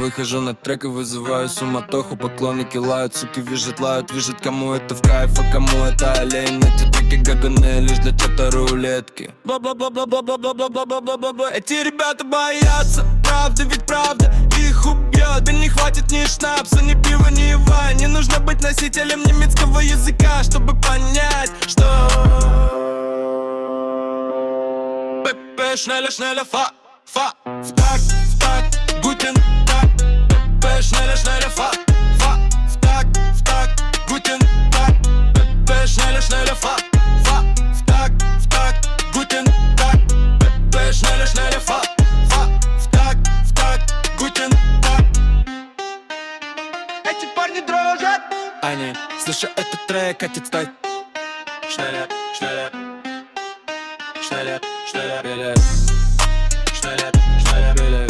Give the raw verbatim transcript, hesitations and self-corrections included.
выхожу на трек и вызываю суматоху. Поклонники лают, суки визжат, лают, визжат. Кому это в кайф, а кому это олень. Эти треки гоганые лишь для чьей-то рулетки. Бла-бла-бла-бла-бла-бла-бла-бла-бла-бла. Эти ребята боятся, правда ведь правда их убьет. Да не хватит ни шнапса, ни пива, ни вайн. Не нужно быть носителем немецкого языка, чтобы понять, что ПП, шнеля, шнеля, фа, фа. В такт, в такт, гутен такт. ПП, шнеля, шнеля, фа, фа. В такт, в такт, гутен такт. ПП, шнеля, шнеля, фа, фа. В такт, в такт, гутен такт. ПП, шнеля, шнеля, фа, фа. В такт, в такт, гутен такт. Эти парни дрожат. Они, слыша этот трек, хотят стать шнеля, шнеля, шнеля, шнеля, шнеля, шнеля, шнеля.